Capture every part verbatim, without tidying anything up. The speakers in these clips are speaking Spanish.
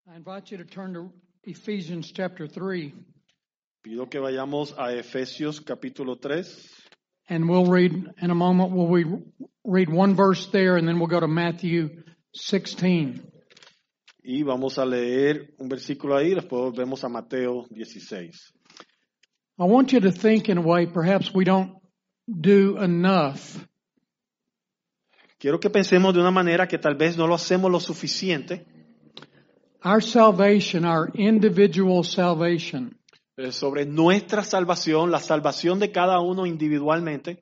I invite you to turn to Ephesians chapter three, Pido que vayamos a Efesios capítulo tres and we'll read in a moment. We'll read, read one verse there, and then we'll go to Matthew sixteen. y vamos a leer un versículo ahí, después volvemos a Mateo dieciséis. I want you to think in a way perhaps we don't do enough Quiero que pensemos de una manera que tal vez no lo hacemos lo suficiente our salvation, our individual salvation, eh, sobre nuestra salvación, la salvación de cada uno individualmente,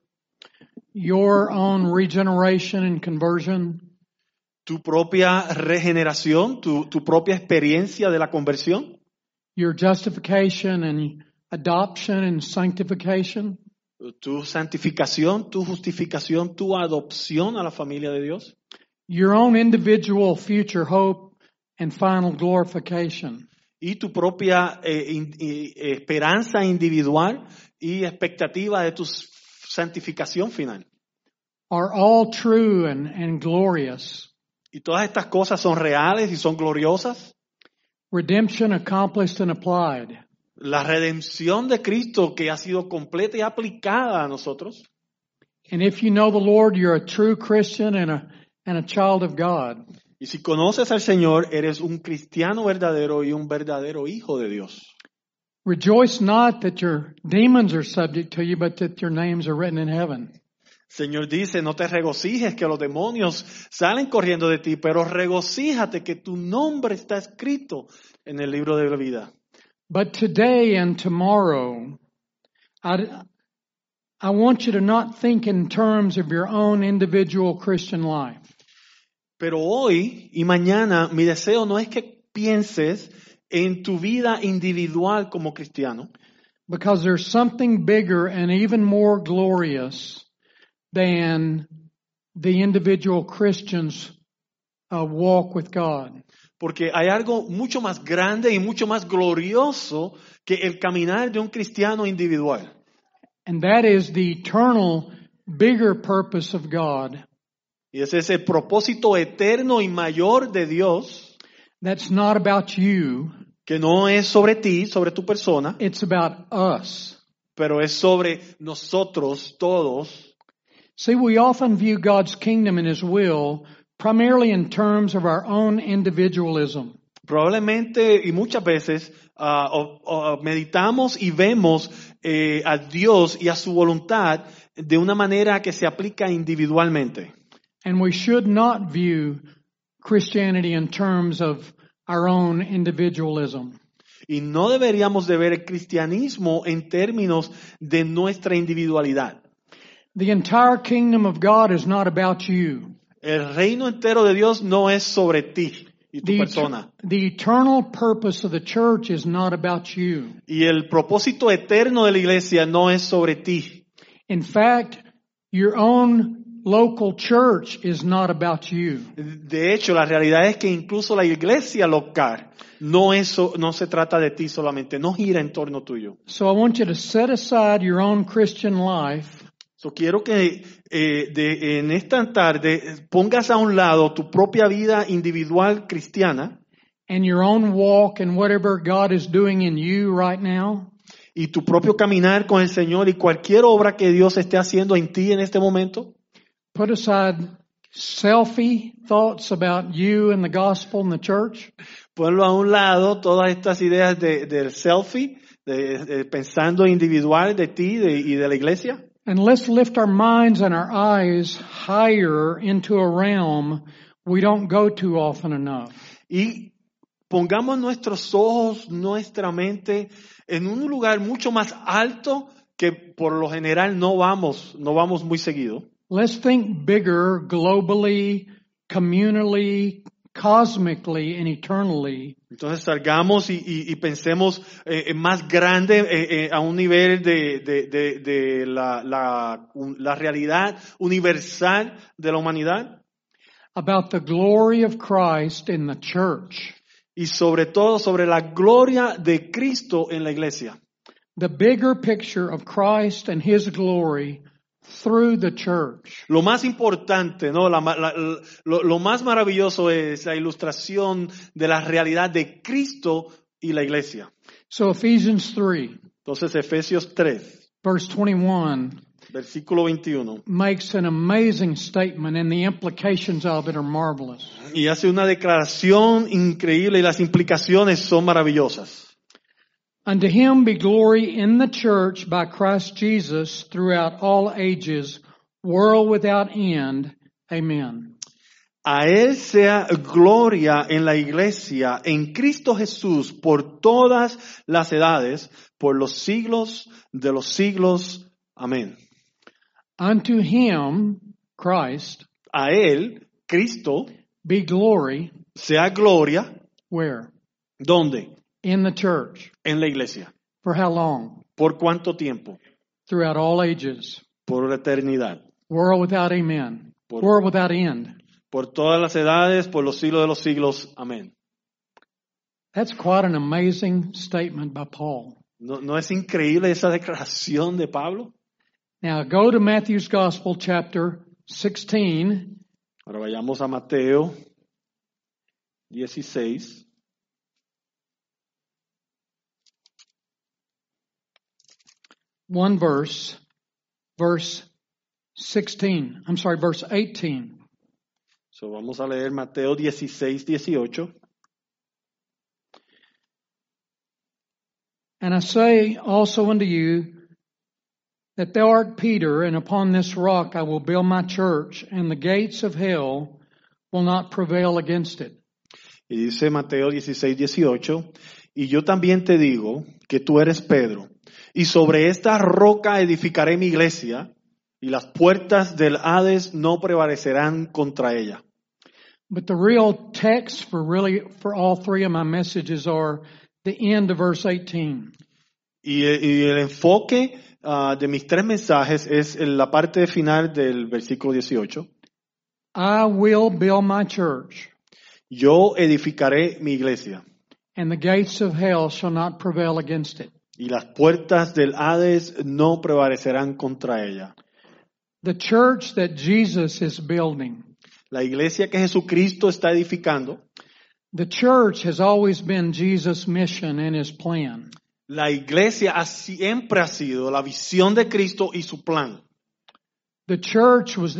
your own regeneration and conversion, tu propia regeneración, tu, tu propia experiencia de la conversión, your justification and adoption and sanctification, tu santificación, tu justificación, tu adopción a la familia de Dios, your own individual future hope and final glorification. y tu propia eh, in- y- esperanza individual y expectativa de tu s- santificación final. Are all true and, and glorious. Y todas estas cosas son reales y son gloriosas. Redemption accomplished and applied. La redención de Cristo que ha sido completa y aplicada a nosotros. And if you know the Lord, you're a true Christian and a, and a child of God. Y si conoces al Señor, eres un cristiano verdadero y un verdadero hijo de Dios. Rejoice not that your demons are subject to you, but that your names are written in heaven. Señor dice, no te regocijes que los demonios salen corriendo de ti, pero regocíjate que tu nombre está escrito en el libro de la vida. But today and tomorrow, I, I want you to not think in terms of your own individual Christian life. Pero hoy y mañana mi deseo no es que pienses en tu vida individual como cristiano, Because there's something bigger and even more glorious than the individual Christian's uh, walk with God. porque hay algo mucho más grande y mucho más glorioso que el caminar de un cristiano individual. And that is the eternal, bigger purpose of God. Y ese es el propósito eterno y mayor de Dios, That's not about you. que no es sobre ti, sobre tu persona, It's about us. pero es sobre nosotros todos. See, we often view God's kingdom and His will primarily in terms of our own individualism. Probablemente y muchas veces ah, o- o meditamos y vemos eh, a Dios y a su voluntad de una manera que se aplica individualmente. And we should not view Christianity in terms of our own individualism. Y no deberíamos de ver el cristianismo en términos de nuestra individualidad. The entire kingdom of God is not about you. El reino entero de Dios no es sobre ti y tu The, persona. the eternal purpose of the church is not about you. Y el propósito eterno de la iglesia no es sobre ti. In fact, your own local church is not about you. De hecho, la realidad es que incluso la iglesia local no, es, so- no se trata de ti solamente, no gira en torno tuyo. So I want you to set aside your own Christian life So, quiero que eh, de- en esta tarde pongas a un lado tu propia vida individual cristiana and your own walk and whatever God is doing in you right now. y tu propio caminar con el Señor y cualquier obra que Dios esté haciendo en ti en este momento. Put aside selfie thoughts about you and the gospel and the church. Ponlo a un lado todas estas ideas de, del selfie, de, de pensando individual de ti de- y de la iglesia. And let's lift our minds and our eyes higher into a realm we don't go to often enough. Y pongamos nuestros ojos, nuestra mente en un lugar mucho más alto que por lo general no vamos, no vamos muy seguido. Let's think bigger globally, communally, cosmically, and eternally. Entonces salgamos y, y- y pensemos eh, en más grande eh, eh, a un nivel de, de- de- de la, la- un- la realidad universal de la humanidad About the glory of Christ in the church. y sobre todo sobre la gloria de Cristo en la iglesia. The bigger picture of Christ and His glory through the church. Lo más importante, ¿no? La, la, lo, lo más maravilloso es la ilustración de la realidad de Cristo y la iglesia. So Ephesians three, Entonces, Efesios tres, verse twenty-one, versículo veintiuno, makes an amazing statement, and the implications of it are marvelous. y hace una declaración increíble y las implicaciones son maravillosas. Unto him be glory in the church by Christ Jesus throughout all ages, world without end. Amen. A él sea gloria en la iglesia, en Cristo Jesús, por todas las edades, por los siglos de los siglos. Amén. Unto him, Christ, A él, Cristo, be glory, sea gloria, where? ¿dónde? In the church. En la iglesia. For how long? ¿Por cuánto tiempo? Throughout all ages. Por la eternidad. World without amen. Por, World without end. por todas las edades, por los siglos de los siglos. Amén. That's quite an amazing statement by Paul. ¿No, no es increíble esa declaración de Pablo? Now go to Matthew's Gospel chapter sixteen. Ahora vayamos a Mateo dieciséis. One verse, verse sixteen. I'm sorry, verse eighteen. So vamos a leer Mateo dieciséis, dieciocho. And I say also unto you that thou art Peter, and upon this rock I will build my church, and the gates of hell will not prevail against it. Y dice Mateo dieciséis, dieciocho, y yo también te digo que tú eres Pedro, y sobre esta roca edificaré mi iglesia, y las puertas del Hades no prevalecerán contra ella. But the real text for really, for all three of my messages are the end of verse eighteen. Y, y el enfoque uh, de mis tres mensajes es en la parte final del versículo dieciocho. I will build my church, Yo edificaré mi iglesia, and the gates of hell shall not prevail against it. y las puertas del Hades no prevalecerán contra ella. The church that Jesus is building, La iglesia que Jesucristo está edificando, the church has always been Jesus' mission and his plan. la iglesia ha, siempre ha sido la visión de Cristo y su plan. The church was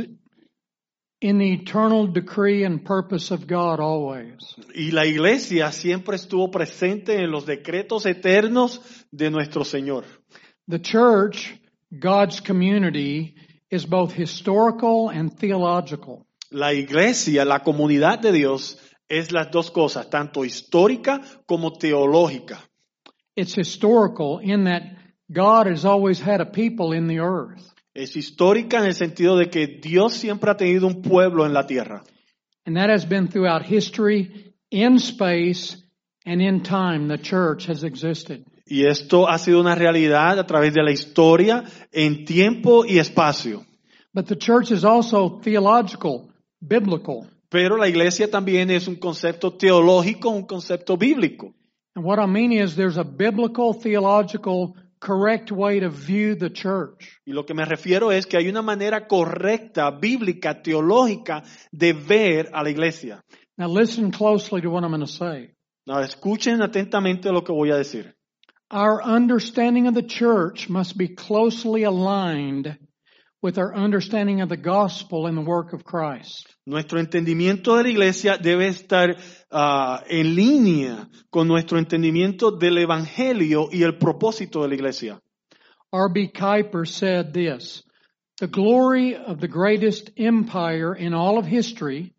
in the eternal decree and purpose of God always. Y la iglesia siempre estuvo presente en los decretos eternos de nuestro Señor. The church, God's community, is both historical and theological. La iglesia, la comunidad de Dios, es las dos cosas, tanto histórica como teológica. It's historical in that God has always had a people in the earth. Es histórica en el sentido de que Dios siempre ha tenido un pueblo en la tierra. And that has been throughout history, in space, and in time the church has existed. Y esto ha sido una realidad a través de la historia, en tiempo y espacio. But the church is also theological, biblical. Pero la iglesia también es un concepto teológico, un concepto bíblico. And what I mean is there's a biblical, theological, correct way to view the church. Y lo que me refiero es que hay una manera correcta, bíblica, teológica de ver a la iglesia. Now listen closely to what I'm going to say. Ahora, escuchen atentamente lo que voy a decir. Our understanding of the church must be closely aligned with our understanding of the gospel and the work of Christ. Nuestro entendimiento de la iglesia debe estar uh, en línea con nuestro entendimiento del evangelio y el propósito de la iglesia. R B Kuiper said this, the glory of the greatest empire in all of history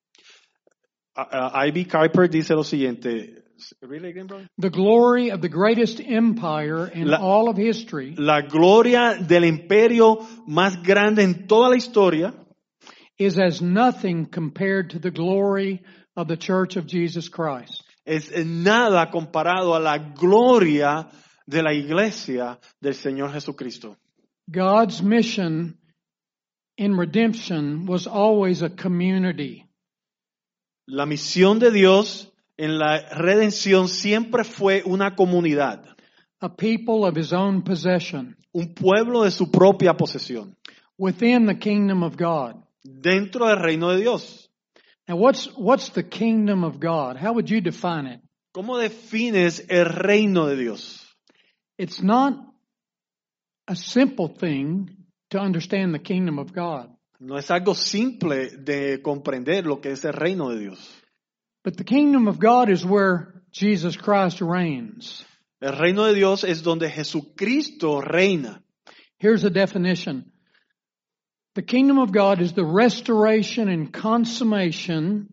Uh, uh, I B Kuiper dice lo siguiente. Really again, brother? The glory of the greatest empire in La- all of history La gloria del imperio más grande en toda la historia is as nothing compared to the glory of the Church of Jesus Christ. es nada comparado a la gloria de la iglesia del Señor Jesucristo. God's mission in redemption was always a community. La misión de Dios en la redención siempre fue una comunidad, A people of his own possession. un pueblo de su propia posesión. within the kingdom of God. dentro del reino de Dios. Now, what's what's the kingdom of God? How would you define it? ¿Cómo defines el reino de Dios? It's not a simple thing to understand the kingdom of God. No es algo simple de comprender lo que es el reino de Dios. But the kingdom of God is where Jesus Christ reigns. El reino de Dios es donde Jesucristo reina. Here's a definition. The kingdom of God is the restoration and consummation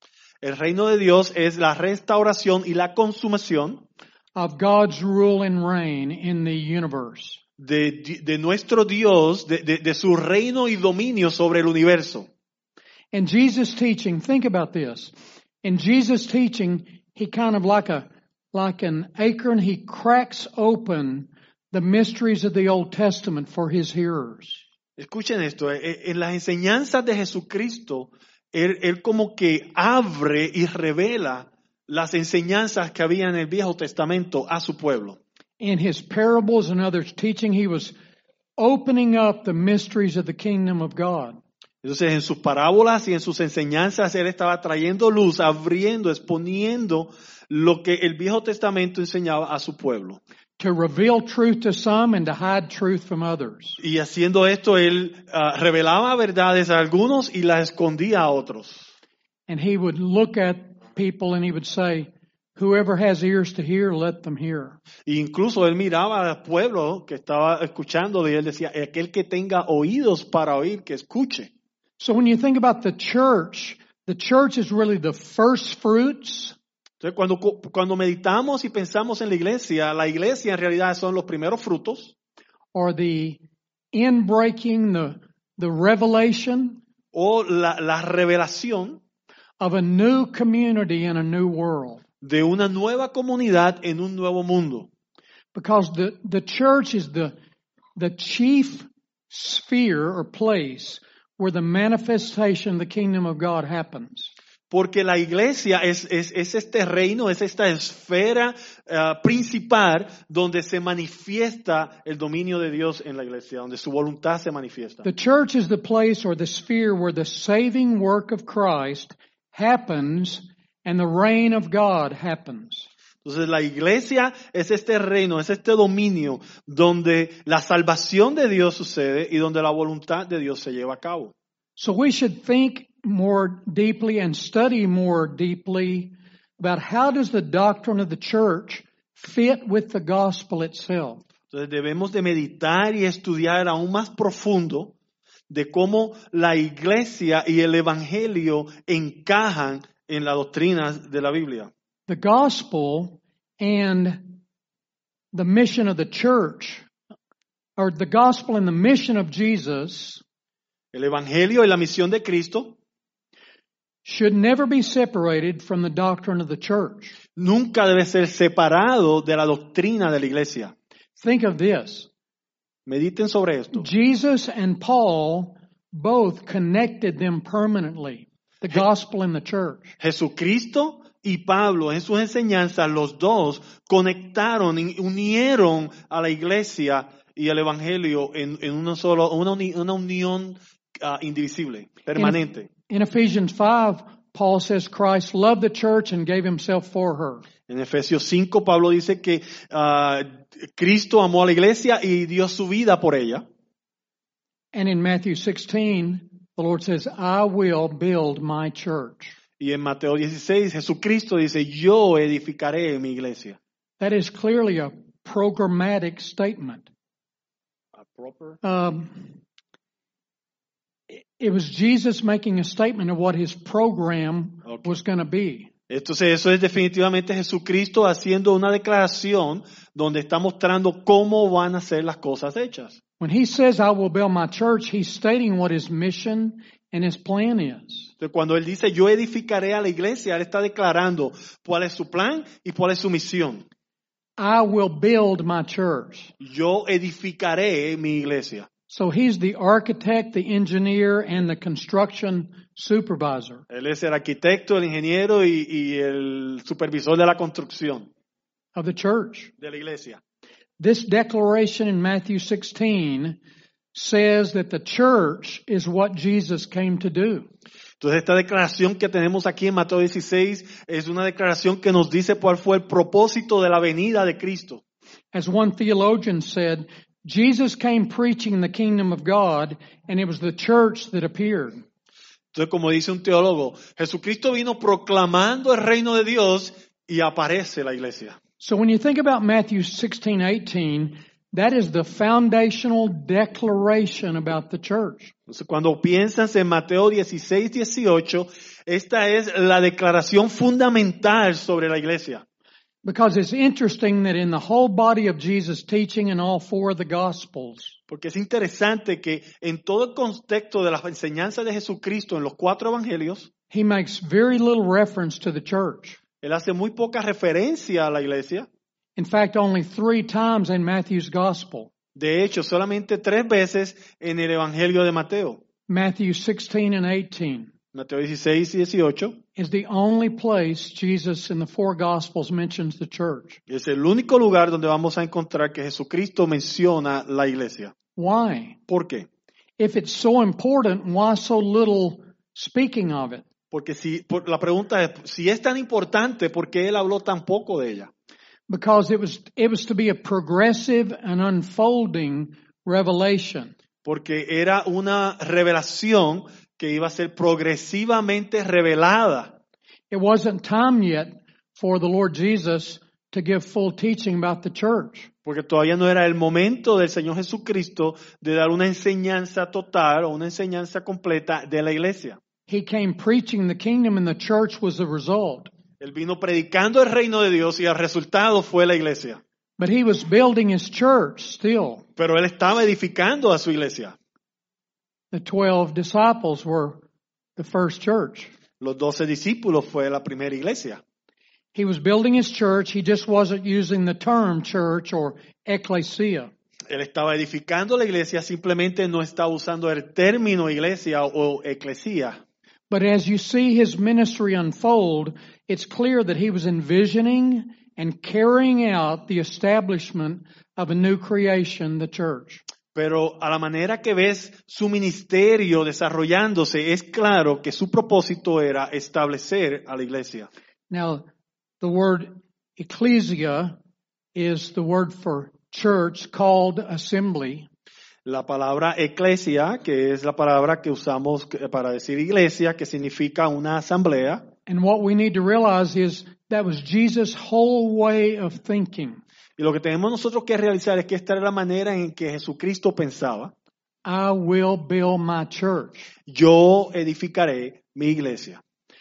El reino de Dios es la restauración y la consumación of God's rule and reign in the universe. de, de nuestro Dios, de, de, de su reino y dominio sobre el universo. And Jesus' teaching, think about this. In Jesus' teaching, he kind of like a like an acorn, he cracks open the mysteries of the Old Testament for his hearers. Escuchen esto, en las enseñanzas de Jesucristo, él, él como que abre y revela las enseñanzas que había en el Viejo Testamento a su pueblo. In his parables and others teaching, he was opening up the mysteries of the kingdom of God. Entonces, en sus parábolas y en sus enseñanzas, él estaba trayendo luz, abriendo, exponiendo lo que el Viejo Testamento enseñaba a su pueblo. To reveal truth to some and to hide truth from others. Y haciendo esto, él uh, revelaba verdades a algunos y las escondía a otros. And he would look at people and he would say, whoever has ears to hear, let them hear. E incluso él miraba al pueblo que estaba escuchando y él decía, aquel que tenga oídos para oír, que escuche. So when you think about the church, the church is really the first fruits. Entonces, cuando, cuando meditamos y pensamos en la iglesia, la iglesia en realidad son los primeros frutos. Or the inbreaking, the, the revelation. O la, la revelación. Of a new community in a new world. De una nueva comunidad en un nuevo mundo. Because the, the church is the, the chief sphere or place where the manifestation of the kingdom of God happens. Porque la iglesia es, es, es este reino, es esta esfera uh, principal donde se manifiesta el dominio de Dios en la iglesia, donde su voluntad se manifiesta. The church is the place or the sphere where the saving work of Christ happens and the reign of God happens. Entonces la iglesia es este reino, es este dominio donde la salvación de Dios sucede y donde la voluntad de Dios se lleva a cabo. So we should think more deeply and study more deeply about how does the doctrine of the church fit with the gospel itself. Entonces debemos de meditar y estudiar aún más profundo de cómo la iglesia y el evangelio encajan en las doctrinas de la Biblia. The gospel and the mission of the church, or the gospel and the mission of Jesus, el evangelio y la misión de Cristo should never be separated from the doctrine of the church. Nunca debe ser separado de la doctrina de la iglesia. Think of this. Mediten sobre esto. Jesus and Paul both connected them permanently, the gospel and the church. Jesucristo y Pablo en sus enseñanzas, los dos conectaron, unieron a la iglesia y el evangelio en, en una, solo, una, uni, una unión uh, indivisible, permanente. In, in Ephesians five, Paul says Christ loved the church and gave himself for her. En Efesios cinco, Pablo dice que uh, Cristo amó a la iglesia y dio su vida por ella. And in Matthew sixteen, the Lord says, I will build my church. Y en Mateo dieciséis, Jesucristo dice, yo edificaré mi iglesia. That is clearly a programmatic statement. A proper... Um, it was Jesus making a statement of what his program Okay. was going to be. Entonces eso es definitivamente Jesucristo haciendo una declaración donde está mostrando cómo van a ser las cosas hechas. When he says, I will build my church, he's stating what his mission and his plan is. Entonces cuando él dice yo edificaré a la iglesia, él está declarando cuál es su plan y cuál es su misión. I will build my church. Yo edificaré mi iglesia. So he's the architect, the engineer, and the construction supervisor. Él es el arquitecto, el ingeniero y, y el supervisor de la construcción Of the church. de la iglesia. This declaration in Matthew sixteen says that the church is what Jesus came to do. Entonces esta declaración que tenemos aquí en Mateo dieciséis es una declaración que nos dice cuál fue el propósito de la venida de Cristo. As one theologian said, Jesus came preaching the kingdom of God, and it was the church that appeared. Entonces, como dice un teólogo, Jesucristo vino proclamando el reino de Dios y aparece la iglesia. So when you think about Matthew sixteen eighteen, that is the foundational declaration about the church. Entonces, cuando piensas en Mateo dieciséis dieciocho, esta es la declaración fundamental sobre la iglesia. Because it's interesting that in the whole body of Jesus' teaching in all four of the Gospels, Porque es interesante que en todo el contexto de las enseñanzas de Jesucristo en los cuatro evangelios, he makes very little reference to the church. él hace muy poca referencia a la iglesia. In fact, only three times in Matthew's Gospel. De hecho, solamente tres veces en el evangelio de Mateo. Matthew sixteen and eighteen Mateo dieciséis y dieciocho is the only place Jesus in the four Gospels mentions the church. es el único lugar donde vamos a encontrar que Jesucristo menciona la iglesia. Why? ¿Por qué? If it's so important, why so little speaking of it? Porque si por, la pregunta es, si es tan importante, ¿por qué él habló tan poco de ella? Because it was it was to be a progressive and unfolding revelation. Porque era una revelación que iba a ser progresivamente revelada. It wasn't time yet for the Lord Jesus to give full teaching about the church. Porque todavía no era el momento del Señor Jesucristo de dar una enseñanza total o una enseñanza completa de la iglesia. He came preaching the kingdom and the church was the result. Él vino predicando el reino de Dios y el resultado fue la iglesia. But he was building his church still. Pero él estaba edificando a su iglesia. The twelve disciples were the first church. Los doce discípulos fue la primera iglesia. He was building his church. He just wasn't using the term church or ecclesia. Él estaba edificando la iglesia, simplemente no estaba usando el término iglesia o eclesía. But as you see his ministry unfold, it's clear that he was envisioning and carrying out the establishment of a new creation, the church. Pero a la manera que ves su ministerio desarrollándose, es claro que su propósito era establecer a la iglesia. Now, the word ecclesia is the word for church called assembly. La palabra eclesia, que es la palabra que usamos para decir iglesia, que significa una asamblea. And what we need to realize is that was Jesus' whole way of thinking. Y lo que tenemos nosotros que realizar es que esta era la manera en que Jesucristo pensaba. I will build my church. Yo edificaré mi iglesia.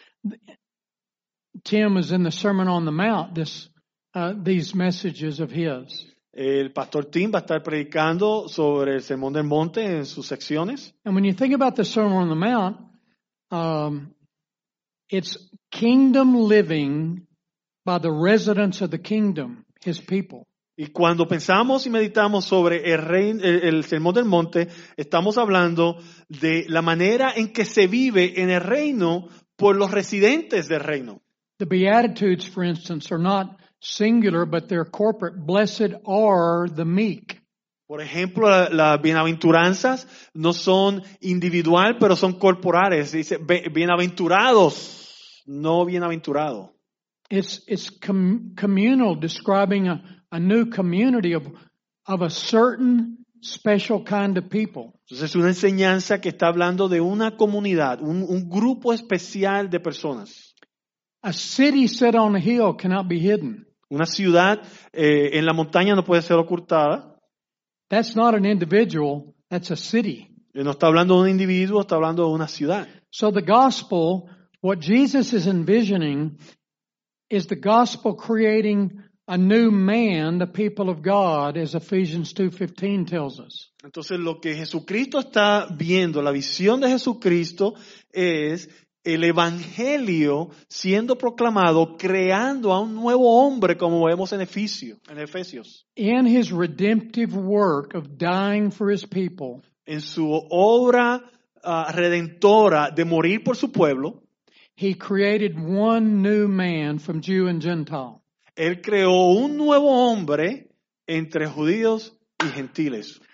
Tim is in the Sermon on the Mount, this, uh, these messages of his. El pastor Tim va a estar predicando sobre el Sermón del Monte en sus secciones. And when you think about the Sermon on the Mount, um, it's kingdom living by the residents of the kingdom, his people. Y cuando pensamos y meditamos sobre el, rein, el, el Sermón del Monte, estamos hablando de la manera en que se vive en el reino por los residentes del reino. The Beatitudes, for instance, are not singular, but they're corporate. Blessed are the meek. Por ejemplo, las la bienaventuranzas no son individual, pero son corporales. Dice, bienaventurados, no bienaventurado. It's, it's com- communal, describing a, a new community of, of a certain special kind of people. Entonces es una enseñanza que está hablando de una comunidad, un, un grupo especial de personas. A city set on a hill cannot be hidden. Una ciudad eh, en la montaña no puede ser ocultada. That's not an individual, that's a city. No está hablando de un individuo, está hablando de una ciudad. So the gospel, what Jesus is envisioning, is the gospel creating a new man, the people of God, as Ephesians two fifteen tells us. Entonces lo que Jesucristo está viendo, la visión de Jesucristo es el evangelio siendo proclamado, creando a un nuevo hombre, como vemos en Efesios. En Efesios. In his redemptive work of dying for his people, en su obra uh, redentora de morir por su pueblo, he created one new man from Jew and Gentile. Él creó un nuevo hombre entre judíos y gentiles.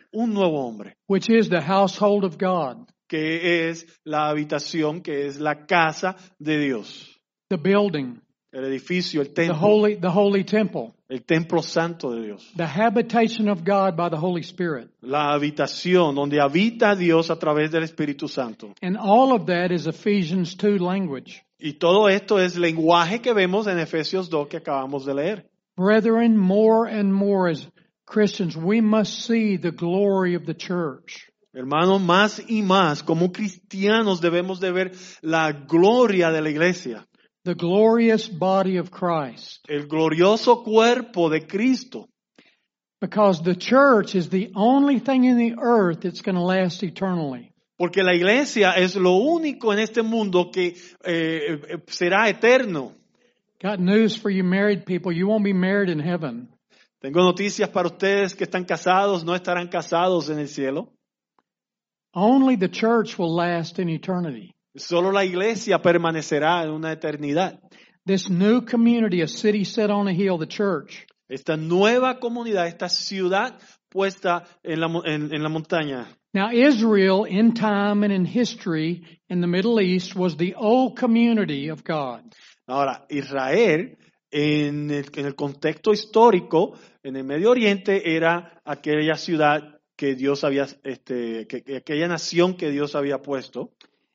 un nuevo hombre, which is the household of God, que es la habitación, que es la casa de Dios, the building, el edificio, el the templo, holy, the holy temple, el templo santo de Dios, the habitation of God by the Holy Spirit. la habitación donde habita Dios a través del Espíritu Santo. And all of that is Ephesians two language. Y todo esto es lenguaje que vemos en Efesios dos que acabamos de leer. Brethren, more and more as Christians, we must see the glory of the church. Hermanos, más y más como cristianos debemos de ver la gloria de la iglesia, The glorious body of Christ. el glorioso cuerpo de Cristo. Because the church is the only thing in the earth that's going to last eternally. Porque la iglesia es lo único en este mundo que eh, eh, será eterno. Got news for you married people. You won't be married in heaven. Tengo noticias para ustedes que están casados, no estarán casados en el cielo. Only the church will last in eternity. Solo la iglesia permanecerá en una eternidad. This new community, a city set on a hill, the church, Esta nueva comunidad, esta ciudad puesta en la, mo- en, en la montaña. Now, Israel, in time and in history in the Middle East, was the old community of God. Ahora, Israel, en el, en el contexto histórico, en el Medio Oriente, era aquella ciudad que Dios había, este, que, que aquella nación que Dios había puesto.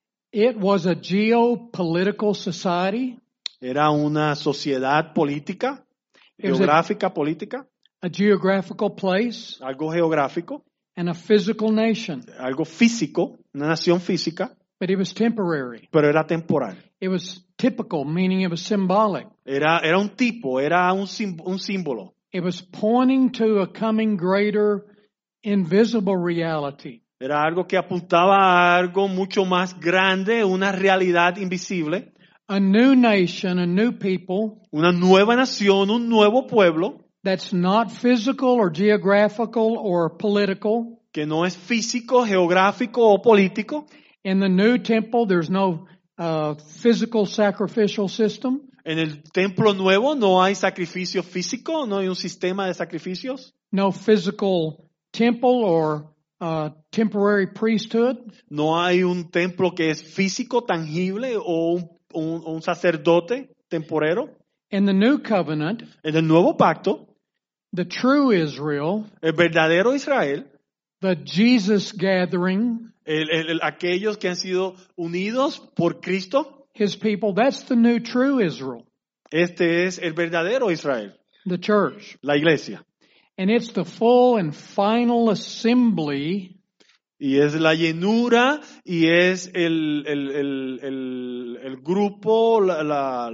It was a geopolitical society, Era una sociedad política, It was a- geográfica política, a geographical place, algo geográfico, and a physical nation. algo físico, una nación física, But it was temporary. pero era temporal. It was typical, meaning it was symbolic. Era, era un tipo, era un, sim- un símbolo. It was pointing to a coming greater invisible reality. Era algo que apuntaba a algo mucho más grande, una realidad invisible, A new nation, a new people una nueva nación, un nuevo pueblo, that's not physical or geographical or political. que no es físico, geográfico o político. In the new temple, there's no uh, physical sacrificial system. En el templo nuevo no hay sacrificio físico, no hay un sistema de sacrificios, No physical temple or uh, temporary priesthood. no hay un templo que es físico, tangible o un, un- un sacerdote temporero. In the new covenant, En el nuevo pacto, the true Israel, el verdadero Israel, the Jesus gathering, el- el- el- aquellos que han sido unidos por Cristo, his people, that's the new true Israel, este es el verdadero Israel, the church. la iglesia. And it's the full and final assembly Y es la llenura y es el, el, el, el, el grupo, la, la,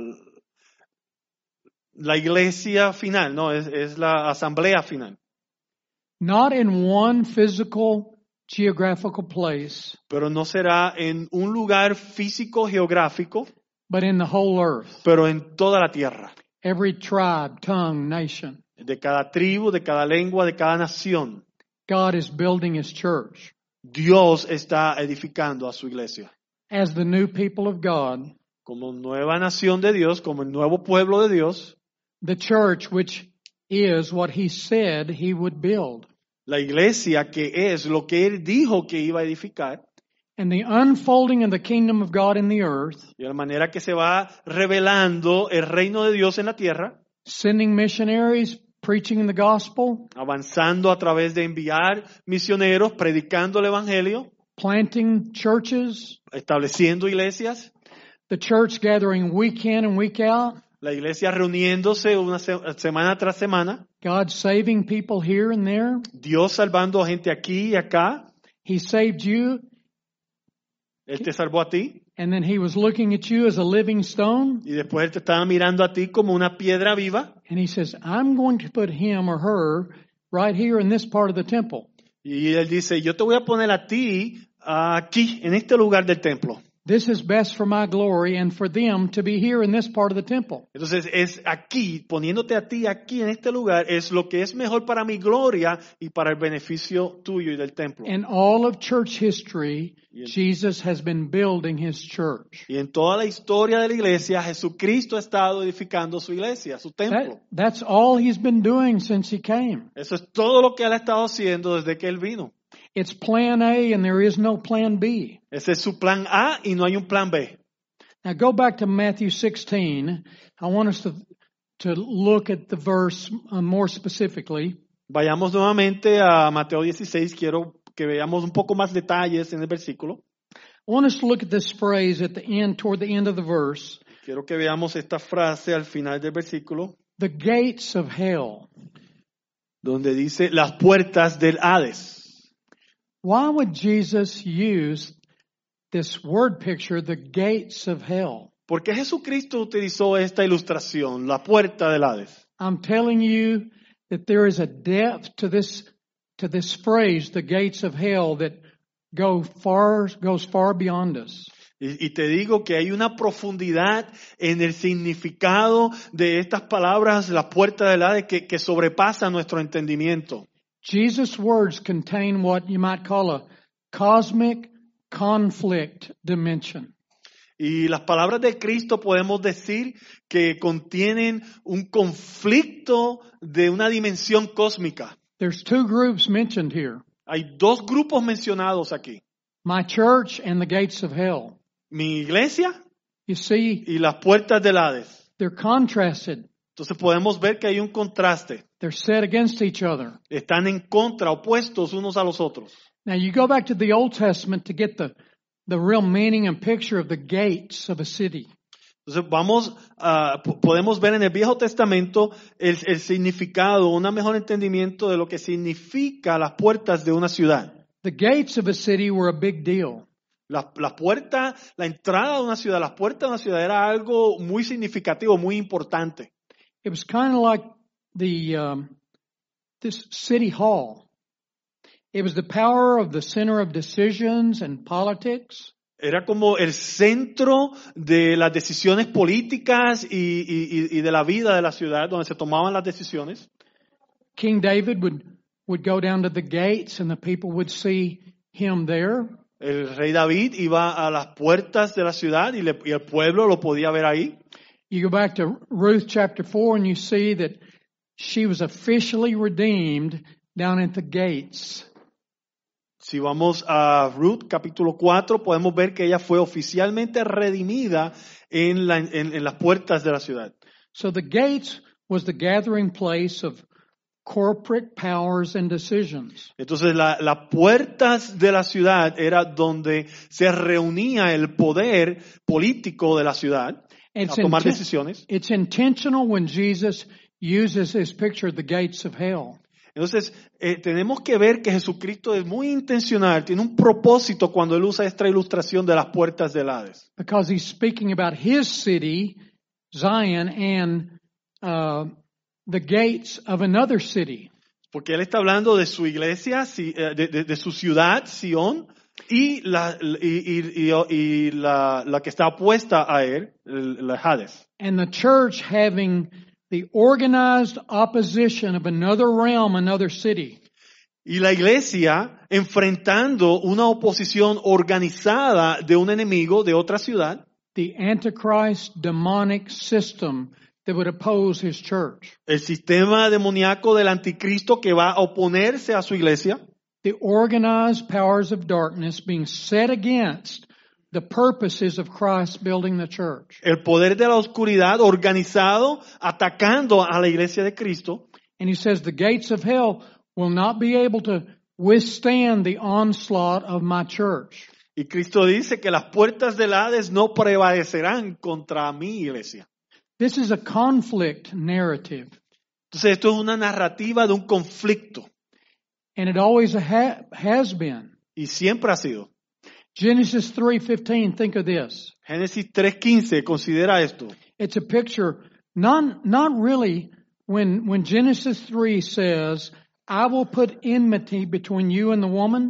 la iglesia final, no, es, es la asamblea final. not in one physical geographical place, Pero no será en un lugar físico geográfico, but in the whole earth. pero en toda la tierra, Every tribe, tongue, nation. de cada tribu, de cada lengua, de cada nación. God is building his church. Dios está edificando a su iglesia. As the new people of God, Como nueva nación de Dios, como el nuevo pueblo de Dios, the church which is what he said he would build. la iglesia que es lo que Él dijo que iba a edificar, And the unfolding of the kingdom of God in the earth, y de la manera que se va revelando el reino de Dios en la tierra, sending missionaries, preaching the gospel, avanzando a través de enviar misioneros, predicando el evangelio, planting churches, estableciendo iglesias, the church gathering week in and week out, la iglesia reuniéndose una se- semana tras semana, God saving people here and there. Dios salvando a gente aquí y acá, He saved you, Él te salvó a ti, and then he was looking at you as a living stone, y después Él te estaba mirando a ti como una piedra viva, and he says, I'm going to put him or her right here in this part of the temple. y Él dice, yo te voy a poner a ti aquí, en este lugar del templo. This is best for my glory and for them to be here in this part of the temple. Entonces es aquí, poniéndote a ti aquí en este lugar, es lo que es mejor para mi gloria y para el beneficio tuyo y del templo. In all of church history, Y en, Jesus has been building his church. y en toda la historia de la iglesia, Jesucristo ha estado edificando su iglesia, su templo. That, that's all he's been doing since he came. Eso es todo lo que él ha estado haciendo desde que él vino. It's plan A and there is no plan B. Ese es su plan A y no hay un plan B. Now go back to Matthew sixteen. I want us to, to look at the verse uh, more specifically. Vayamos nuevamente a Mateo dieciséis. Quiero que veamos un poco más detalles en el versículo. I want us to look at this phrase at the end, toward the end of the verse. Quiero que veamos esta frase al final del versículo, The gates of hell. donde dice las puertas del Hades. Why would Jesus use this word picture, the gates of hell? ¿Por qué Jesucristo utilizó esta ilustración, la puerta del Hades? I'm telling you that there is a depth to this, to this phrase, the gates of hell, that go far, goes far beyond us. Y, y te digo que hay una profundidad en el significado de estas palabras, la puerta del Hades, que, que sobrepasa nuestro entendimiento. Jesus' words contain what you might call a cosmic conflict dimension. Y las palabras de Cristo podemos decir que contienen un conflicto de una dimensión cósmica. There's two groups mentioned here. Hay dos grupos mencionados aquí. My church and the gates of hell. Mi iglesia You see, y las puertas del Hades. they're contrasted. Entonces podemos ver que hay un contraste. They're set against each other. Están en contra, opuestos unos a los otros. Now you go back to the Old Testament to get the, the real meaning and picture of the gates of a city. Entonces vamos a, podemos ver en el Viejo Testamento el, el significado, un mejor entendimiento de lo que significa las puertas de una ciudad. The gates of a city were a big deal. La, la puerta, la entrada de una ciudad, las puertas de una ciudad era algo muy significativo, muy importante. It was kind of like the um, this city hall. It was the power of the center of decisions and politics. Era como el centro de las decisiones políticas y, y, y de la vida de la ciudad, donde se tomaban las decisiones. King David would, would go down to the gates and the people would see him there. El rey David iba a las puertas de la ciudad y, le, y el pueblo lo podía ver ahí. You go back to Ruth chapter four and you see that she was officially redeemed down at the gates. Si vamos a Ruth capítulo cuatro, podemos ver que ella fue oficialmente redimida en, la, en, en las puertas de la ciudad. So the gates was the gathering place of corporate powers and decisions. Entonces la, las puertas de la ciudad era donde se reunía el poder político de la ciudad It's, a tomar inten- decisiones. it's intentional when Jesus uses his picture of the gates of hell. Entonces, eh, tenemos que ver que Jesucristo es muy intencional, tiene un propósito cuando él usa esta ilustración de las puertas del Hades. Because he's speaking about his city, Zion, and uh, the gates of another city. Porque él está hablando de su iglesia, si- eh, de, de- de su ciudad, Sion, y la, y, y- y- y la, la que está opuesta a él, el, el Hades. And the church having the organized opposition of another realm, another city. Y la iglesia enfrentando una oposición organizada de un enemigo de otra ciudad, The Antichrist demonic system that would oppose his church. el sistema demoníaco del anticristo que va a oponerse a su iglesia, The organized powers of darkness being set against the purposes of Christ building the church. el poder de la oscuridad organizado atacando a la iglesia de Cristo. And he says the gates of hell will not be able to withstand the onslaught of my church. Y Cristo dice que las puertas del Hades no prevalecerán contra mi iglesia. This is a conflict narrative. Entonces esto es una narrativa de un conflicto And it always ha- has been. y siempre ha sido. Genesis three fifteen, think of this. Génesis tres quince, considera esto. It's a picture, not, not really when, when Genesis three says, I will put enmity between you and the woman.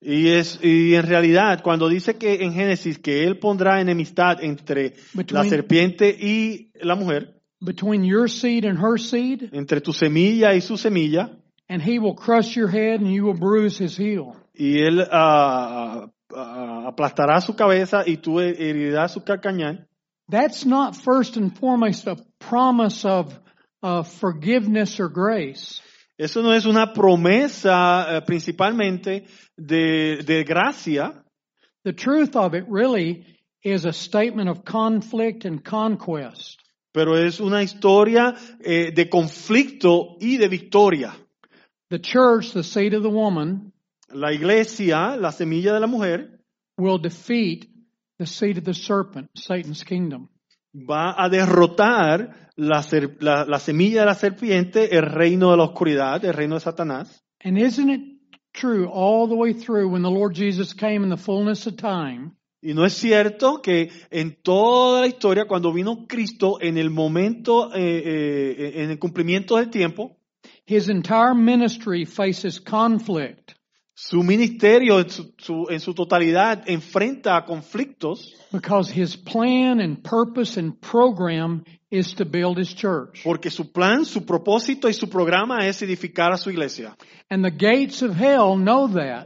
Y es y en realidad cuando dice que en Génesis que él pondrá enemistad entre la Between- serpiente y la mujer, between your seed and her seed, entre tu semilla y su semilla, and he will crush your head and you will bruise his heel. y él ah, ah, aplastará su cabeza y tú herirás su calcañar. That's not first and foremost a promise of uh, forgiveness or grace. Eso no es una promesa eh, principalmente de, de gracia. The truth of it really is a statement of conflict and conquest. Pero es una historia eh, de conflicto y de victoria. The church, the seed of the woman, La iglesia, la semilla de la mujer, will defeat the seed of the serpent, Satan's kingdom. va a derrotar la, ser- la, la semilla de la serpiente, el reino de la oscuridad, el reino de Satanás. And isn't it true all the way through when the Lord Jesus came in the fullness of time, Y no es cierto que en toda la historia, cuando vino Cristo, en el momento, eh, eh, en el cumplimiento del tiempo, his entire ministry faces conflict. su ministerio en su, su- en su totalidad enfrenta a conflictos Because his plan and purpose and program is to build his church. porque su plan, su propósito y su programa es edificar a su iglesia. And the gates of hell know that.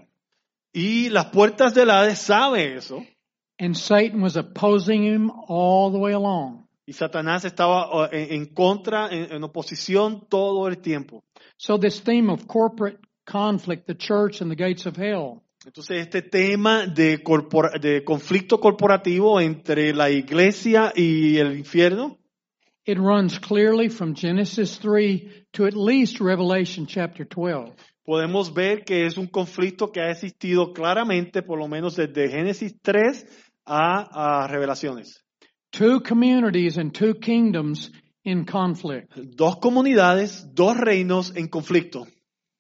Y las puertas del Hades saben eso. And Satan was opposing him all the way along. Y Satanás estaba oh, en, en contra, en, en oposición todo el tiempo. So this theme of corporate conflict, the church and the gates of hell, Entonces este tema de, corpora- de conflicto corporativo entre la iglesia y el infierno, it runs clearly from Genesis three to at least Revelation chapter twelve. podemos ver que es un conflicto que ha existido claramente, por lo menos desde Génesis tres a, a Revelaciones. Two communities and two kingdoms in conflict. Dos comunidades, dos reinos en conflicto.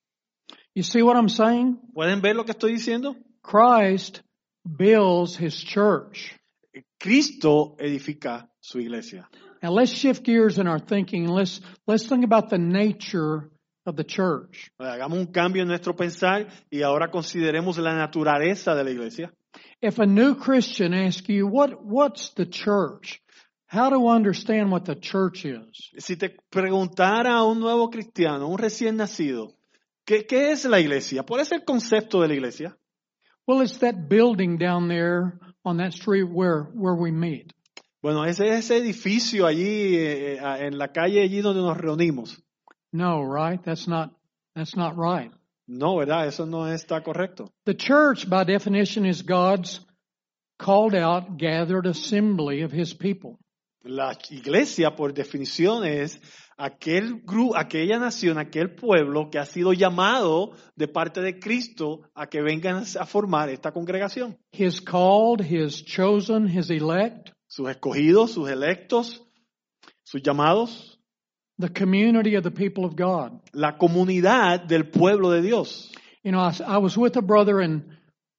You see what I'm saying? ¿Pueden ver lo que estoy diciendo? Christ builds his church. Cristo edifica su iglesia. Now let's shift gears in our thinking and let's, let's think about the nature of the church. Hagamos un cambio en nuestro pensar y ahora consideremos la naturaleza de la iglesia. If a new Christian asks you, what, what's the church? How to understand what the church is? Si te preguntara a un nuevo cristiano, un recién nacido, ¿qué, qué es la iglesia? ¿Cuál es el concepto de la iglesia? Well, it's that building down there on that street where, where we meet. Bueno, ese es ese edificio allí eh, eh, en la calle allí donde nos reunimos. No, right? That's not, that's not right. No, ¿verdad? Eso no está correcto. The church, by definition, is God's called out, gathered assembly of his people. La iglesia, por definición, es aquel grupo, aquella nación, aquel pueblo que ha sido llamado de parte de Cristo a que vengan a formar esta congregación. His called, his chosen, his elect, Sus escogidos, sus electos, sus llamados, the community of the people of God. la comunidad del pueblo de Dios. You know, I, I was with a brother in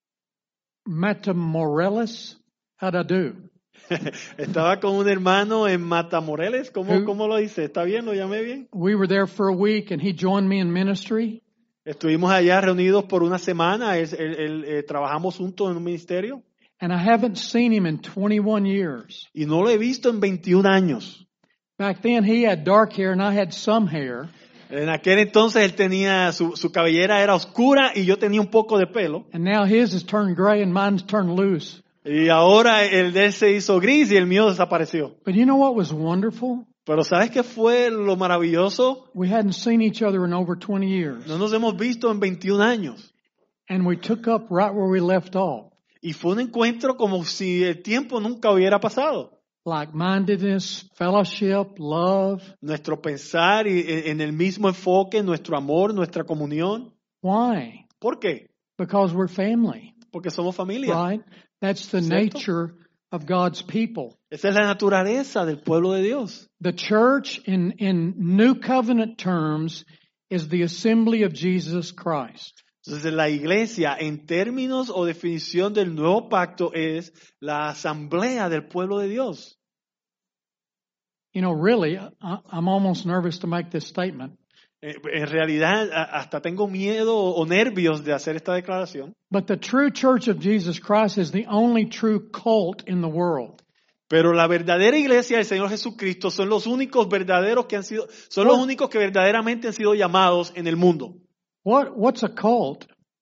Matamorelos. How'd I do? Estaba con un hermano en Matamoreles. ¿Cómo, Who- ¿Cómo lo dice? ¿Está bien? ¿Lo llamé bien? We were there for a week and he joined me in ministry. Estuvimos allá reunidos por una semana. Él- él- él, eh, trabajamos juntos en un ministerio. And I haven't seen him in twenty-one years. Y no lo he visto en veintiún años. Back then he had dark hair and I had some hair. En aquel entonces él tenía, su, su cabellera era oscura y yo tenía un poco de pelo. And now his has turned gray and mine's turned loose. Y ahora el de él se hizo gris y el mío desapareció. But you know what was wonderful? Pero ¿sabes qué fue lo maravilloso? We hadn't seen each other in over twenty years. No nos hemos visto en veintiún años. And we took up right where we left off. Y fue un encuentro como si el tiempo nunca hubiera pasado. Like-mindedness, fellowship, love. Nuestro pensar y en en el mismo enfoque, nuestro amor, nuestra comunión. Why? ¿Por qué? Because we're family, Porque somos familia. right? That's the ¿Cierto? nature of God's people. Esa es la naturaleza del pueblo de Dios. The church in, in New Covenant terms is the assembly of Jesus Christ. Entonces la iglesia en términos o definición del nuevo pacto es la asamblea del pueblo de Dios. You know, really, I, I'm almost nervous to make this statement. Eh, En realidad, a- hasta tengo miedo o nervios de hacer esta declaración. But the true church of Jesus Christ is the only true cult in the world. Pero la verdadera iglesia del Señor Jesucristo son los únicos verdaderos que han sido, son los What? únicos que verdaderamente han sido llamados en el mundo. What, what's a cult?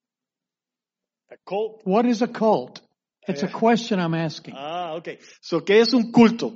A cult. What is a cult? It's a Eh. question I'm asking. Ah, okay. So, ¿qué es un culto?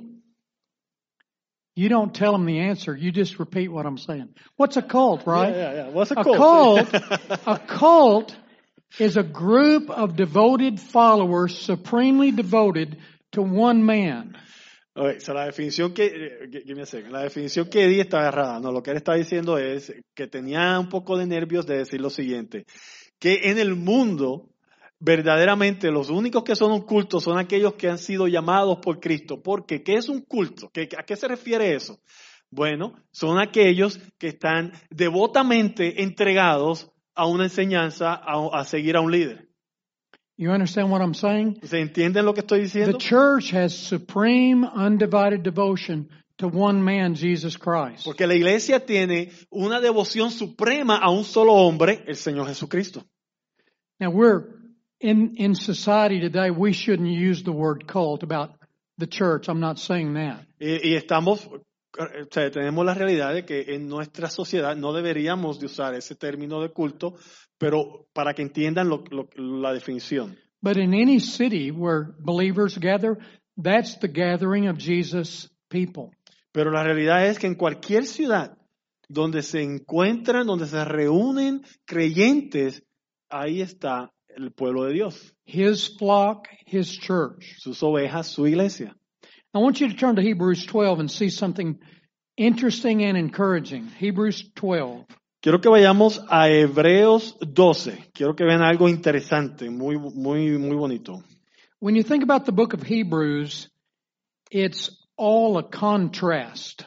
You don't tell them the answer. You just repeat what I'm saying. What's a cult, right? Yeah, yeah, yeah. What's a A cult? cult, a cult is a group of devoted followers, supremely devoted to one man. Okay, so la definición que, eh, give me a second. La definición que di está errada. No, lo que él está diciendo es que tenía un poco de nervios de decir lo siguiente, que en el mundo verdaderamente los únicos que son un culto son aquellos que han sido llamados por Cristo. Porque, ¿qué es un culto? ¿Qué, ¿A qué se refiere eso? Bueno, son aquellos que están devotamente entregados a una enseñanza, a, a seguir a un líder. You understand what I'm saying? ¿Se entienden lo que estoy The diciendo? church has supreme, undivided devotion to one man, Jesus Christ. Porque la iglesia tiene una devoción suprema a un solo hombre, el Señor Jesucristo. Now we're in, in society today, we shouldn't use the word cult about the church. I'm not saying that. Y, y estamos, o sea, tenemos la realidad de que en nuestra sociedad no deberíamos de usar ese término de culto, pero para que entiendan lo, lo, la definición. But in any city where believers gather, that's the gathering of Jesus' people. Pero la realidad es que en cualquier ciudad donde se encuentran, donde se reúnen creyentes, ahí está el pueblo de Dios, His flock, His church. sus ovejas, su iglesia. I want you to turn to Hebrews twelve and see something interesting and encouraging. Hebrews twelve. Quiero que vayamos a Hebreos doce. Quiero que vean algo interesante, muy, muy, muy bonito. When you think about the book of Hebrews, it's all a contrast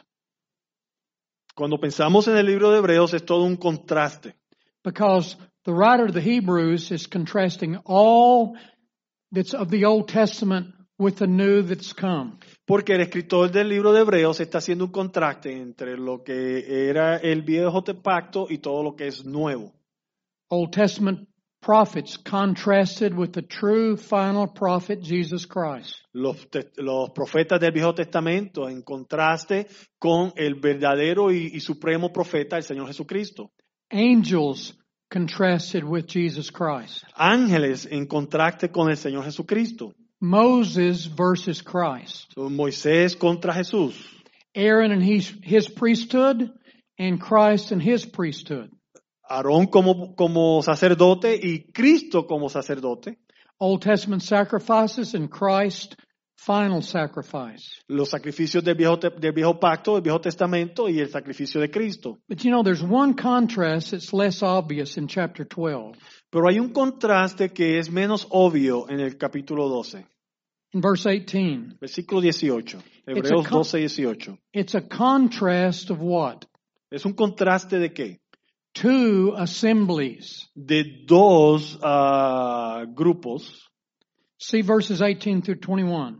Cuando pensamos en el libro de Hebreos es todo un contraste. because the writer of the Hebrews is contrasting all that's of the Old Testament with the new that's come. Porque el escritor del libro de Hebreos está haciendo un contraste entre lo que era el viejo pacto y todo lo que es nuevo. Old Testament prophets contrasted with the true final prophet, Jesus Christ. Los, te- los profetas del Viejo Testamento en contraste con el verdadero y, y supremo profeta, el Señor Jesucristo. Angels contrasted with Jesus Christ. Ángeles en contraste con el Señor Jesucristo. Moses versus Christ. Moisés contra Jesús. Aaron and his, his priesthood and Christ and his priesthood. Aarón como, como sacerdote y Cristo como sacerdote. Old Testament sacrifices and Christ final sacrifice. Los sacrificios del viejo, te- del viejo pacto, del Viejo Testamento y el sacrificio de Cristo. But you know, there's one contrast that's less obvious in chapter twelve. Pero hay un contraste que es menos obvio en el capítulo doce. In verse eighteen, Versículo dieciocho. Hebreos It's a con- doce, dieciocho. it's a contrast of what? Es un contraste de qué? Two assemblies. De dos ah, grupos. See verses eighteen through twenty-one.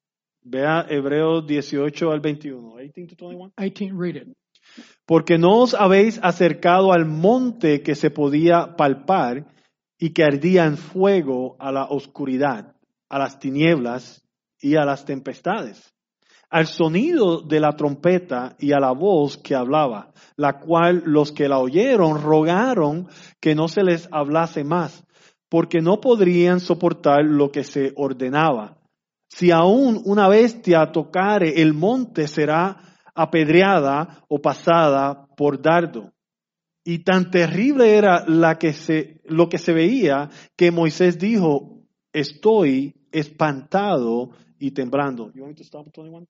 Vea Hebreos dieciocho al veintiuno. eighteen to twenty-one. eighteen, read it. Porque no os habéis acercado al monte que se podía palpar y que ardía en fuego, a la oscuridad, a las tinieblas y a las tempestades, al sonido de la trompeta y a la voz que hablaba, la cual los que la oyeron rogaron que no se les hablase más, porque no podrían soportar lo que se ordenaba. Si aún una bestia tocare el monte, será apedreada o pasada por dardo. Y tan terrible era la que se, lo que se veía, que Moisés dijo, estoy espantado y temblando. You want me to stop at twenty-one?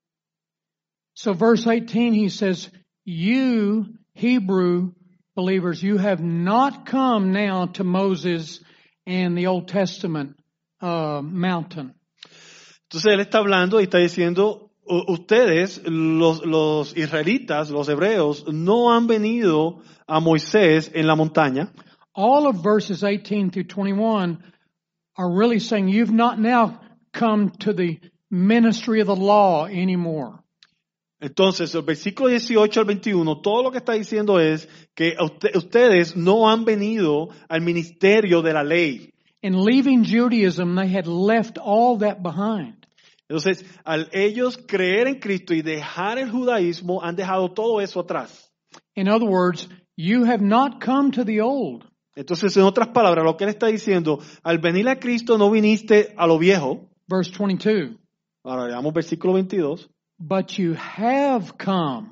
So verse eighteen, he says, you Hebrew believers, you have not come now to Moses and the Old Testament uh, mountain. Entonces él está hablando y está diciendo, u- ustedes, los, los israelitas, los hebreos, no han venido a Moisés en la montaña. All of verses eighteen through twenty-one are really saying you've not now come to the ministry of the law anymore. Entonces, el versículo dieciocho al veintiuno, todo lo que está diciendo es que usted- ustedes no han venido al ministerio de la ley. In leaving Judaism, they had left all that behind. Entonces, al ellos creer en Cristo y dejar el judaísmo, han dejado todo eso atrás. In other words, you have not come to the old. Entonces, en otras palabras, lo que él está diciendo, al venir a Cristo no viniste a lo viejo. Verse twenty-two. Ahora veamos versículo veintidós. But you have come.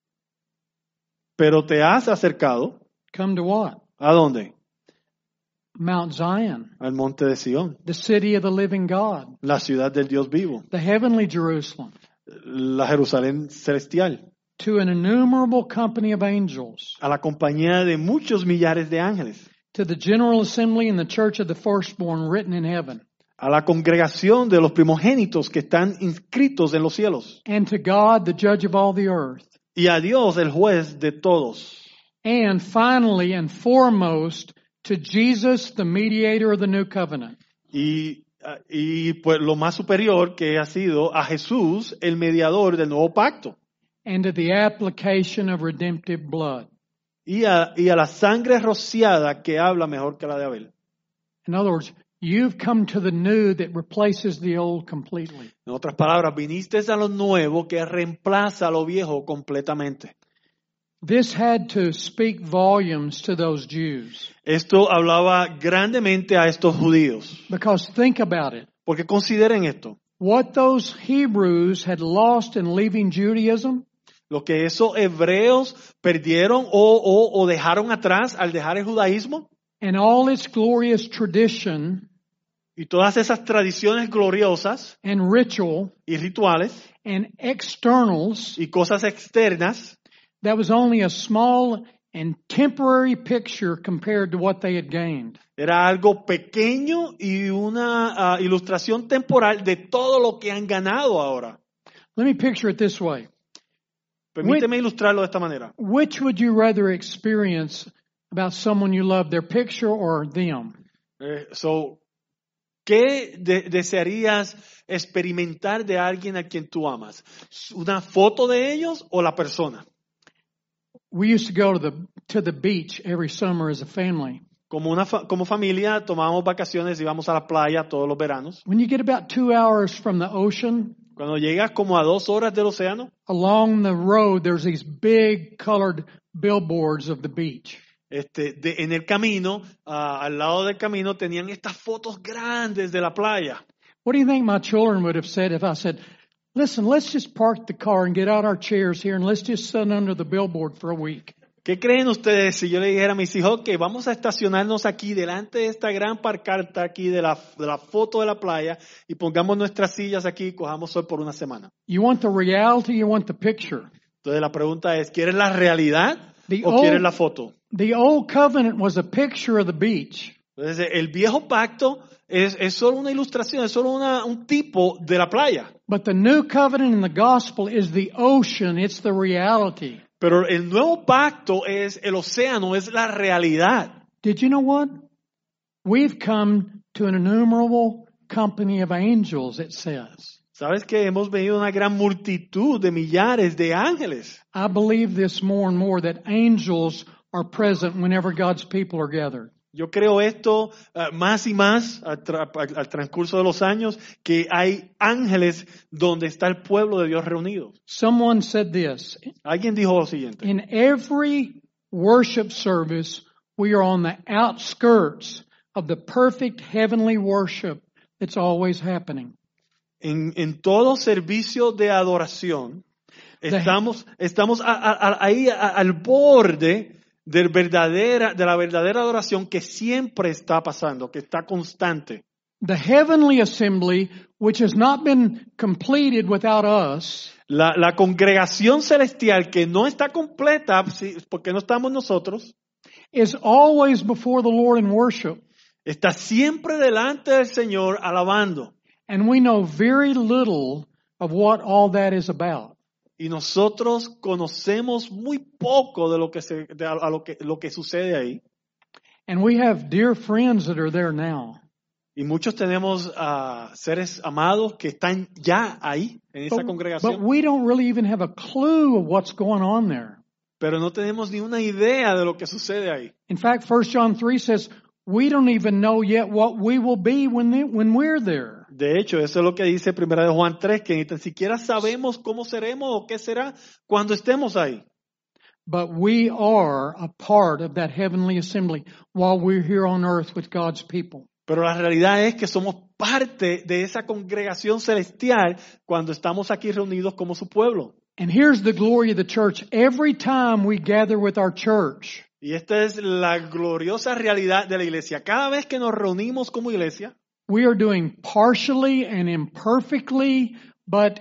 Pero te has acercado, Come to what? ¿a dónde? Mount Zion, Al monte de Sión, the city of the living God, la ciudad del Dios vivo, the heavenly Jerusalem, la Jerusalén celestial, to an innumerable company of angels, a la compañía de muchos millares de ángeles, to the general assembly and the church of the firstborn written in heaven, a la congregación de los primogénitos que están inscritos en los cielos, and to God, the judge of all the earth. y a Dios, el juez de todos. And finally and foremost, to Jesus, the mediator of the new covenant. Y, ah, y pues lo más superior que ha sido a Jesús, el mediador del nuevo pacto, And to the application of redemptive blood. y a, y a la sangre rociada que habla mejor que la de Abel. In other words, you've come to the new that replaces the old completely. En otras palabras, viniste a lo nuevo que reemplaza a lo viejo completamente. This had to speak volumes to those Jews. Esto hablaba grandemente a estos judíos. Because think about it. Porque consideren esto. What those Hebrews had lost in leaving Judaism, Lo que esos hebreos perdieron o, o, o dejaron atrás al dejar el judaísmo and all its glorious tradition y todas esas tradiciones gloriosas and ritual y rituales and externals, y cosas externas, that was only a small and temporary picture compared to what they had gained. era algo pequeño y una uh, ilustración temporal de todo lo que han ganado ahora. Let me picture it this way. Permíteme ilustrarlo de esta manera. Which would you rather experience about someone you love, their picture or them? Eh, so, ¿qué de- desearías experimentar de alguien a quien tú amas? ¿Una foto de ellos o la persona? We used to go to the to the beach every summer as a family. Como, una fa- como familia tomábamos vacaciones y íbamos a la playa todos los veranos. When you get about two hours from the ocean, Cuando llegas como a dos horas del océano, along the road there's these big colored billboards of the beach. este, de- en el camino, ah, al lado del camino, tenían estas fotos grandes de la playa. What do you think my children would have said if I said, listen, let's just park the car and get out our chairs here and let's just sit under the billboard for a week? ¿Qué creen ustedes si yo le dijera a mis hijos que vamos a estacionarnos aquí delante de esta gran parcarta aquí de la, de la foto de la playa y pongamos nuestras sillas aquí y cojamos sol por una semana? You want the reality, you want the picture. Entonces la pregunta es, ¿quieres la realidad The o quieres old- la foto? The old covenant was a picture of the beach. Entonces el viejo pacto es, es solo una ilustración, es solo una, un tipo de la playa. But the new covenant in the gospel is the ocean. It's the reality. Pero el nuevo pacto es el océano, es la realidad. Did you know what? We've come to an innumerable company of angels, it says. ¿Sabes que hemos venido una gran multitud de millares de ángeles? I believe this more and more that angels are present whenever God's people are gathered. Yo creo esto uh, más y más al, tra- al- al transcurso de los años, que hay ángeles donde está el pueblo de Dios reunido. Someone said this, Alguien dijo lo siguiente. in every worship service, we are on the outskirts of the perfect heavenly worship that's always happening. En, en todo servicio de adoración, estamos, estamos a- a- a- ahí a- al borde del verdadera, de la verdadera adoración que siempre está pasando, que está constante. The heavenly assembly, which has not been completed without us, La, la congregación celestial que no está completa si- porque no estamos nosotros, is always before the Lord in worship. está siempre delante del Señor alabando. And we know very little of what all that is about. Y nosotros conocemos muy poco de lo que se, de a, a lo que lo que sucede ahí. And we have dear friends that are there now. Y muchos tenemos uh, seres amados que están ya ahí, en esa But, but congregación. we don't really even have a clue of what's going on there. Pero no tenemos ni una idea de lo que sucede ahí. In fact, First John three says, we don't even know yet what we will be when, they, when we're there. De hecho, eso es lo que dice Primera de Juan tres, que ni tan siquiera sabemos cómo seremos o qué será cuando estemos ahí. But we are a part of that heavenly assembly while we're here on earth with God's people. Pero la realidad es que somos parte de esa congregación celestial cuando estamos aquí reunidos como su pueblo. And here's the glory of the church. Every time we gather with our church, Y esta es la gloriosa realidad de la iglesia. Cada vez que nos reunimos como iglesia, we are doing partially and imperfectly, but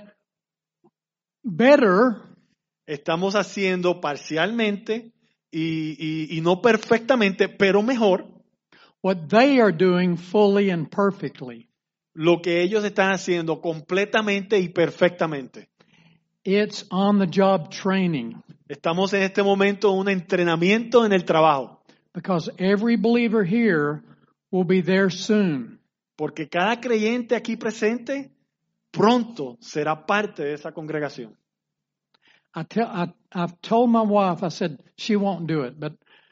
better estamos haciendo parcialmente y, y, y no perfectamente, pero mejor, what they are doing fully and perfectly. lo que ellos están haciendo completamente y perfectamente. It's on the job training, Estamos en este momento en un entrenamiento en el trabajo, because every believer here will be there soon. porque cada creyente aquí presente pronto será parte de esa congregación. I tell, I, I've told my wife, I said, she won't do it, but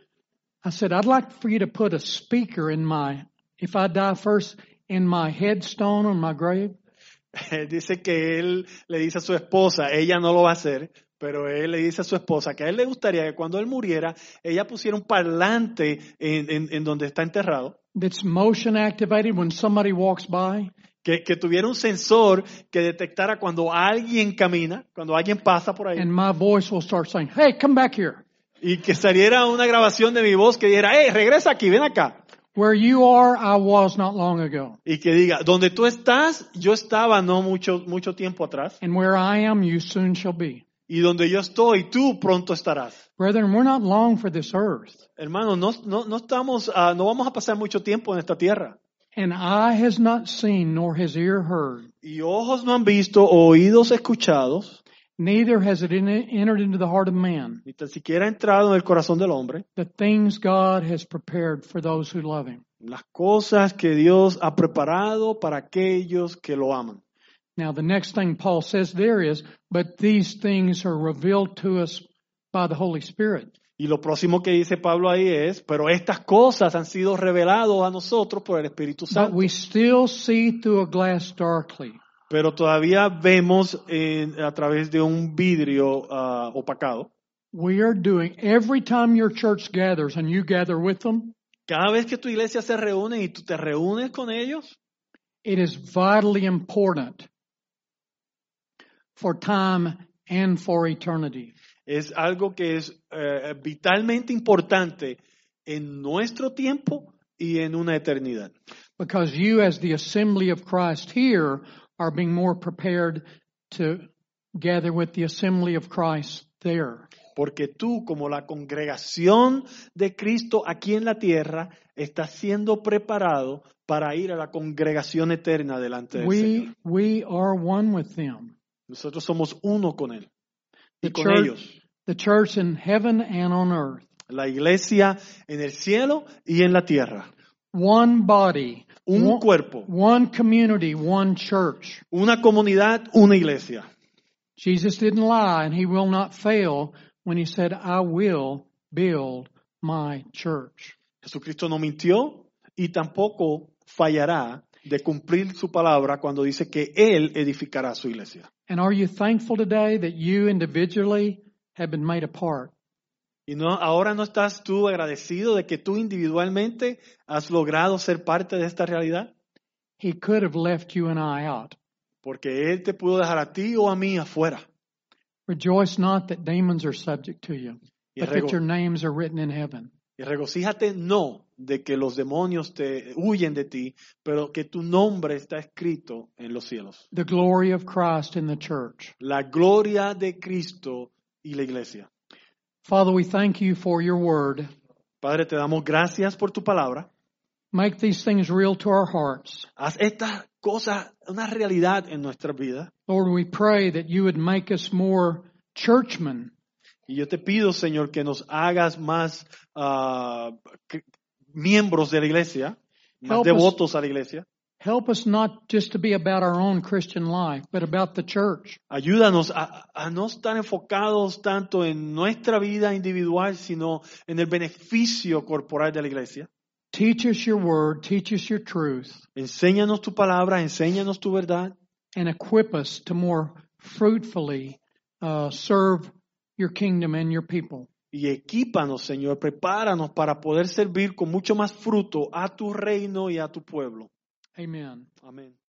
I said, I'd like for you to put a speaker in my, if I die first, in my headstone on my grave. Dice que él le dice a su esposa, ella no lo va a hacer, pero él le dice a su esposa que a él le gustaría que cuando él muriera, ella pusiera un parlante en, en, en donde está enterrado, That's motion activated when somebody walks by. que, que tuviera un sensor que detectara cuando alguien camina, cuando alguien pasa por ahí, And my voice will start saying, hey, come back here. y que saliera una grabación de mi voz que dijera, hey, regresa aquí, ven acá. Where you are, I was not long ago. Y que diga, donde tú estás, yo estaba no mucho, mucho tiempo atrás. And where I am, you soon shall be. Y donde yo estoy, tú pronto estarás. Brethren, we're not long for this earth. Hermano, no, no, no estamos, uh, no vamos a pasar mucho tiempo en esta tierra. And eye has not seen, nor has ear heard. Y ojos no han visto, oídos escuchados, Neither has it in- entered into the heart of man, ni tan siquiera ha entrado en el corazón del hombre, the things God has prepared for those who love him. las cosas que Dios ha preparado para aquellos que lo aman. Now, the next thing Paul says there is, but these things are revealed to us by the Holy Spirit. Y lo próximo que dice Pablo ahí es, pero estas cosas han sido reveladas a nosotros por el Espíritu But Santo. we still see through a glass darkly. Pero todavía vemos en- a través de un vidrio uh, opacado. We are doing, every time your church gathers and you gather with them, Cada vez que tu iglesia se reúne y tú te reúnes con ellos, it is vitally important for time and for eternity. es algo que es eh, vitalmente importante en nuestro tiempo y en una eternidad. Because you, as the assembly of Christ here, are being more prepared to gather with the assembly of Christ there. Porque tú, como la congregación de Cristo aquí en la tierra, estás siendo preparado para ir a la congregación eterna delante del We, Señor. we are one with them. Nosotros somos uno con Él y The con church, ellos. the church in heaven and on earth. La iglesia en el cielo y en la tierra. One body, Un one, cuerpo, one community, one church. una comunidad, una iglesia. Jesus didn't lie, and he will not fail when he said, I will build my church. Jesucristo no mintió y tampoco fallará de cumplir su palabra cuando dice que Él edificará su iglesia. And are you thankful today that you individually have been made a part? Y no, ahora no estás tú agradecido de que tú individualmente has logrado ser parte de esta realidad, He could have left you and I out. porque Él te pudo dejar a ti o a mí afuera. Rejoice not that demons are subject to you, Y, but rego- that your names are written in heaven. y regocíjate no de que los demonios te huyen de ti, pero que tu nombre está escrito en los cielos. The glory of Christ in the church. La gloria de Cristo y la iglesia. Father, we thank you for your word. Padre, te damos gracias por tu palabra. Make these things real to our hearts. Haz estas cosas una realidad en nuestras vidas. Lord, we pray that you would make us more churchmen, Y yo te pido, Señor, que nos hagas más ah, que- miembros de la iglesia, más Help us. devotos a la iglesia. Help us not just to be about our own Christian life, but about the church. Ayúdanos a, a no estar enfocados tanto en nuestra vida individual, sino en el beneficio corporal de la iglesia. Teach us your word, teach us your truth, Enséñanos tu palabra, enséñanos tu verdad and equip us to more fruitfully uh, serve your kingdom and your people. y equípanos, Señor, prepáranos para poder servir con mucho más fruto a tu reino y a tu pueblo. Amen. Amén.